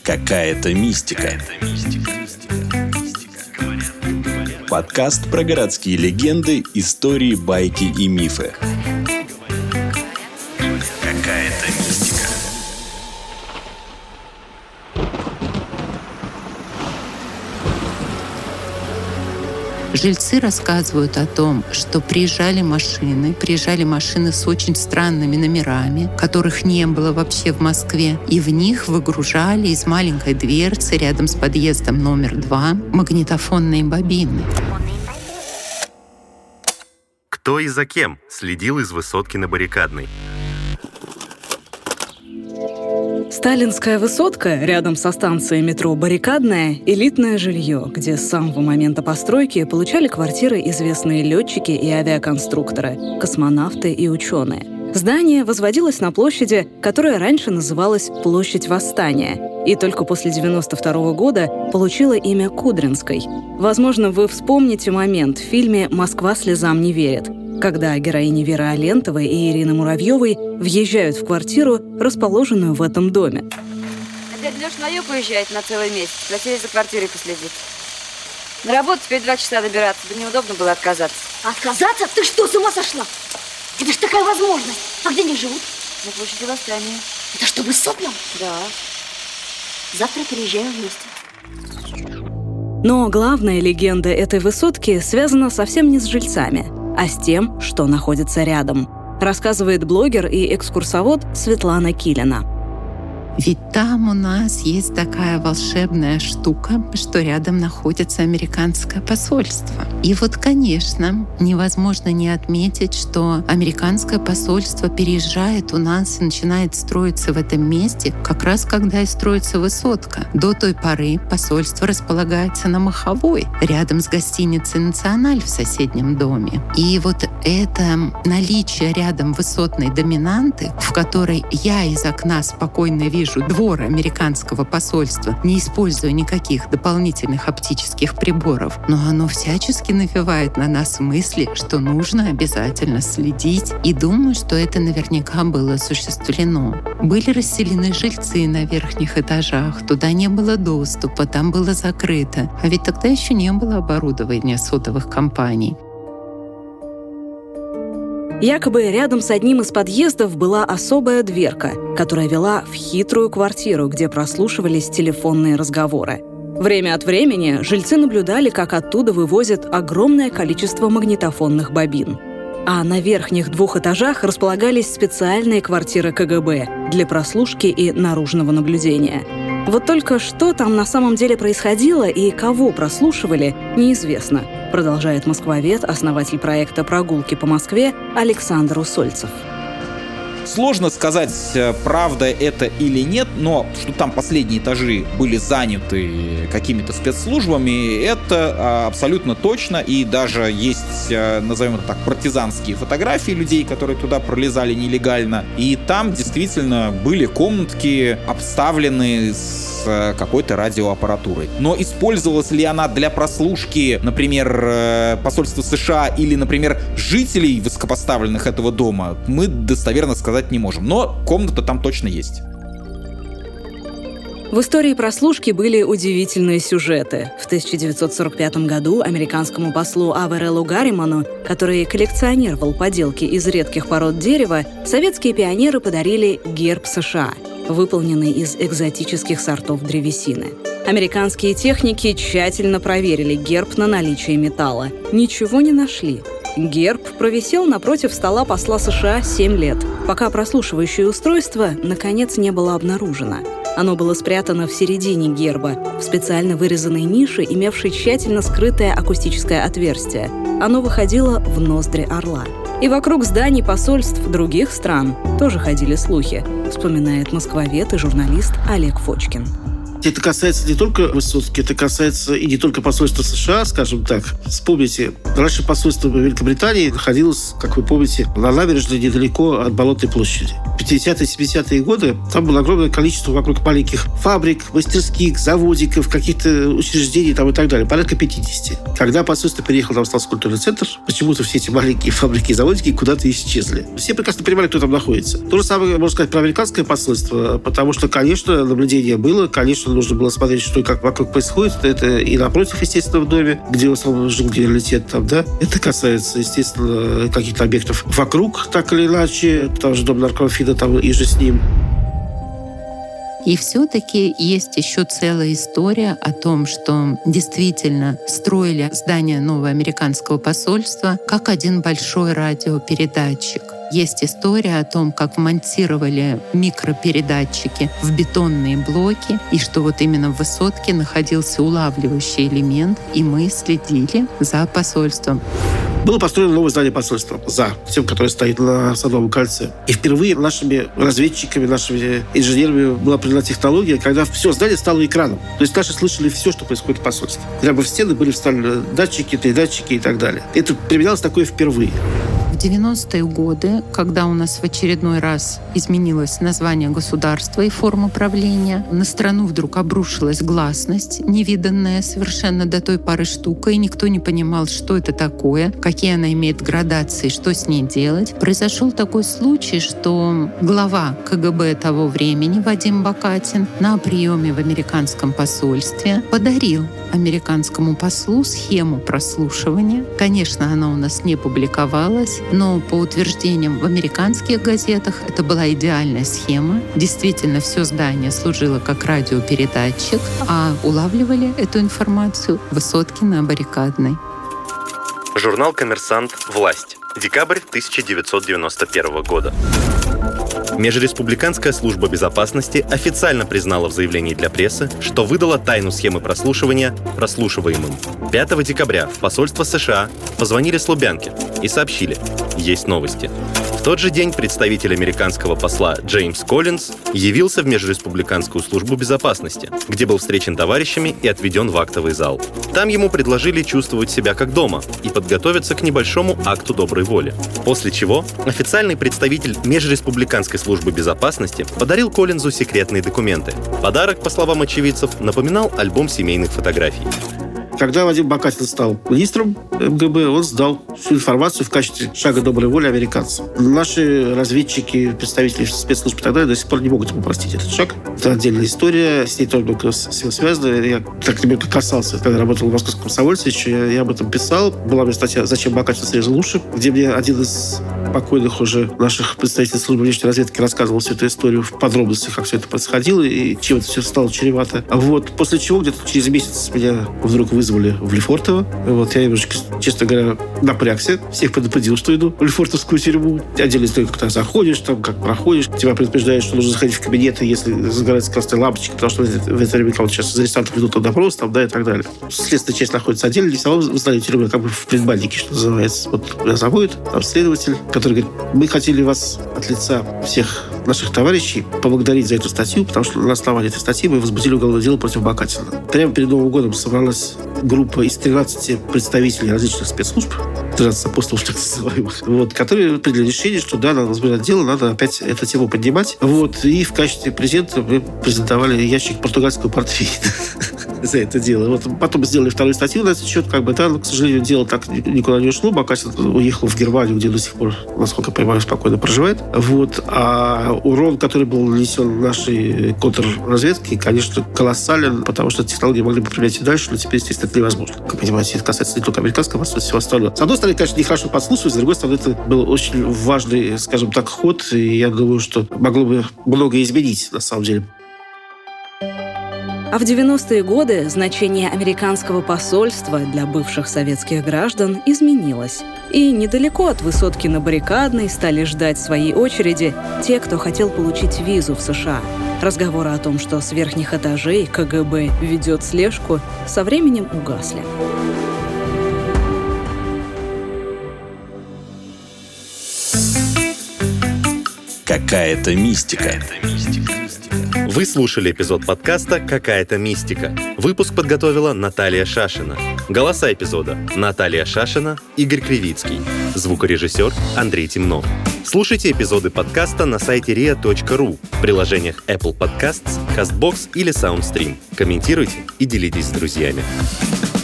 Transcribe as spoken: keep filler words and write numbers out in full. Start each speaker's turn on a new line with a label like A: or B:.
A: Какая-то мистика. Подкаст про городские легенды, истории, байки и мифы. Какая-то мистика.
B: Жильцы рассказывают о том, что приезжали машины, приезжали машины с очень странными номерами, которых не было вообще в Москве, и в них выгружали из маленькой дверцы рядом с подъездом номер два магнитофонные бобины.
C: Кто и за кем следил из высотки на Баррикадной?
D: Сталинская высотка рядом со станцией метро «Баррикадная» — элитное жилье, где с самого момента постройки получали квартиры известные летчики и авиаконструкторы, космонавты и ученые. Здание возводилось на площади, которая раньше называлась Площадь Восстания, и только после девяносто второго года получила имя Кудринской. Возможно, вы вспомните момент в фильме «Москва слезам не верит», когда героини Веры Алентовой и Ирины Муравьевой въезжают в квартиру, расположенную в этом доме.
E: А дядя Леша на юг уезжает на целый месяц, просили за квартирой последить. На работу теперь два часа добираться, да неудобно было отказаться.
F: Отказаться? Ты что, с ума сошла? Это ж такая возможность. А где они живут?
E: На площади Восстания.
F: Это что, высотном?
E: Да.
F: Завтра переезжаем вместе.
D: Но главная легенда этой высотки связана совсем не с жильцами, а с тем, что находится рядом, рассказывает блогер и экскурсовод Светлана Килина.
B: Ведь там у нас есть такая волшебная штука, что рядом находится американское посольство. И вот, конечно, невозможно не отметить, что американское посольство переезжает у нас и начинает строиться в этом месте, как раз когда и строится высотка. До той поры посольство располагается на Маховой, рядом с гостиницей «Националь» в соседнем доме. И вот это наличие рядом высотной доминанты, в которой я из окна спокойно вижу двор американского посольства, не используя никаких дополнительных оптических приборов, но оно всячески навевает на нас мысли, что нужно обязательно следить, и думаю, что это наверняка было осуществлено. Были расселены жильцы на верхних этажах, туда не было доступа, там было закрыто, а ведь тогда еще не было оборудования сотовых компаний.
D: Якобы рядом с одним из подъездов была особая дверка, которая вела в хитрую квартиру, где прослушивались телефонные разговоры. Время от времени жильцы наблюдали, как оттуда вывозят огромное количество магнитофонных бобин. А на верхних двух этажах располагались специальные квартиры ка гэ бэ для прослушки и наружного наблюдения. Вот только что там на самом деле происходило и кого прослушивали, неизвестно, продолжает москвовед, основатель проекта «Прогулки по Москве» Александр Усольцев.
G: Сложно сказать, правда это или нет, но что там последние этажи были заняты какими-то спецслужбами, это абсолютно точно. И даже есть, назовем это так, партизанские фотографии людей, которые туда пролезали нелегально. И там действительно были комнатки, обставлены с какой-то радиоаппаратурой. Но использовалась ли она для прослушки, например, посольства США или, например, жителей высокопоставленных этого дома, мы достоверно сказать не можем. Но комната там точно есть.
D: В истории прослушки были удивительные сюжеты. В тысяча девятьсот сорок пятом году американскому послу Авереллу Гарриману, который коллекционировал поделки из редких пород дерева, советские пионеры подарили герб США, выполненный из экзотических сортов древесины. Американские техники тщательно проверили герб на наличие металла. Ничего не нашли. Герб провисел напротив стола посла США семь лет, пока прослушивающее устройство, наконец, не было обнаружено. Оно было спрятано в середине герба, в специально вырезанной нише, имевшей тщательно скрытое акустическое отверстие. Оно выходило в ноздри орла. И вокруг зданий посольств других стран тоже ходили слухи, вспоминает москвовед и журналист Олег Фочкин.
H: Это касается не только высотки, это касается и не только посольства США, скажем так. Вспомните, раньше посольство Великобритании находилось, как вы помните, на набережной недалеко от Болотной площади. В пятидесятые, семидесятые годы там было огромное количество вокруг маленьких фабрик, мастерских, заводиков, каких-то учреждений там и так далее. Порядка пятидесяти. Когда посольство переехало на Московский культурный центр, почему-то все эти маленькие фабрики и заводики куда-то исчезли. Все прекрасно понимали, кто там находится. То же самое можно сказать про американское посольство, потому что, конечно, наблюдение было, конечно, что нужно было смотреть, что и как вокруг происходит. Это и напротив, естественно, в доме, где в основном жил генералитет там, да. Это касается, естественно, каких-то объектов вокруг, так или иначе. Там же дом наркомфида, там и же с ним.
B: И все-таки есть еще целая история о том, что действительно строили здание нового американского посольства как один большой радиопередатчик. Есть история о том, как монтировали микропередатчики в бетонные блоки, и что вот именно в высотке находился улавливающий элемент, и мы следили за посольством.
H: Было построено новое здание посольства за тем, которое стоит на Садовом кольце. И впервые нашими разведчиками, нашими инженерами была определена технология, когда все здание стало экраном. То есть наши слышали все, что происходит в посольстве. Прямо в стены были вставлены датчики, передатчики и так далее. Это применялось такое впервые.
B: В девяностые годы, когда у нас в очередной раз изменилось название государства и форма правления, на страну вдруг обрушилась гласность, невиданная совершенно до той поры штука, и никто не понимал, что это такое, какие она имеет градации, что с ней делать. Произошел такой случай, что глава ка гэ бэ того времени Вадим Бакатин на приеме в американском посольстве подарил американскому послу схему прослушивания. Конечно, она у нас не публиковалась, но по утверждениям в американских газетах это была идеальная схема. Действительно, все здание служило как радиопередатчик, а улавливали эту информацию высотки на Баррикадной.
C: Журнал «Коммерсант. Власть». Декабрь тысяча девятьсот девяносто первого года. Межреспубликанская служба безопасности официально признала в заявлении для прессы, что выдала тайну схемы прослушивания прослушиваемым. пятого декабря в посольство США позвонили с Лубянки и сообщили: есть новости. В тот же день представитель американского посла Джеймс Коллинз явился в Межреспубликанскую службу безопасности, где был встречен товарищами и отведен в актовый зал. Там ему предложили чувствовать себя как дома и подготовиться к небольшому акту доброй воли. После чего официальный представитель Межреспубликанской службы безопасности подарил Коллинзу секретные документы. Подарок, по словам очевидцев, напоминал альбом семейных фотографий.
H: Когда Вадим Бакатин стал министром эм гэ бэ, он сдал всю информацию в качестве шага доброй воли американцам. Наши разведчики, представители спецслужб и так далее до сих пор не могут ему простить этот шаг. Это отдельная история, с ней тоже все связано. Я так немного касался, когда работал в «Московском комсомольце», еще я об этом писал. Была у меня статья «Зачем Бакатин срезал уши», где мне один из покойных уже наших представителей службы внешней разведки рассказывал всю эту историю в подробностях, как все это происходило и чем это все стало чревато. Вот. После чего где-то через месяц меня вдруг вызвали в Лефортово. Вот, я немножко, честно говоря, напрягся. Всех предупредил, что иду в Лефортовскую тюрьму. Отдельно история, как ты заходишь, там, как проходишь. Тебя предупреждают, что нужно заходить в кабинет, если загорается красная лампочка, потому что в это время кого-то сейчас из арестантов ведут на допрос, там, да, и так далее. Следственная часть находится отдельно, и в самом здании тюрьмы, как бы в предбаннике, что называется. Вот меня заводит там следователь, который говорит: мы хотели вас от лица всех наших товарищей поблагодарить за эту статью, потому что на основании этой статьи мы возбудили уголовное дело против Бакатина. Прямо перед Новым годом собралась группа из тринадцати представителей различных спецслужб, тринадцать апостолов, так называемых, вот, которые приняли решение, что да, надо возбуждать дело, надо опять эту тему поднимать. Вот, и в качестве презента мы презентовали ящик португальского портвейна за это дело. Вот, потом сделали вторую статью на этот счет, как бы, да, но, к сожалению, дело так никуда не ушло. Бакатин уехал в Германию, где до сих пор, насколько я понимаю, спокойно проживает. Вот, а урон, который был нанесен нашей контрразведке, конечно, колоссален, потому что технологии могли бы применять и дальше, но теперь, естественно, это невозможно. Как вы понимаете, это касается не только американского, но и всего остального. С одной стороны, конечно, нехорошо подслушивать, с другой стороны, это был очень важный, скажем так, ход, и я думаю, что могло бы многое изменить, на самом деле.
D: А в девяностые годы значение американского посольства для бывших советских граждан изменилось. И недалеко от высотки на Баррикадной стали ждать своей очереди те, кто хотел получить визу в США. Разговоры о том, что с верхних этажей ка гэ бэ ведет слежку, со временем угасли.
A: Какая-то мистика.
C: Вы слушали эпизод подкаста «Какая-то мистика». Выпуск подготовила Наталья Шашина. Голоса эпизода — Наталья Шашина, Игорь Кривицкий. Звукорежиссер Андрей Темнов. Слушайте эпизоды подкаста на сайте риа точка ру, в приложениях Apple Podcasts, CastBox или SoundStream. Комментируйте и делитесь с друзьями.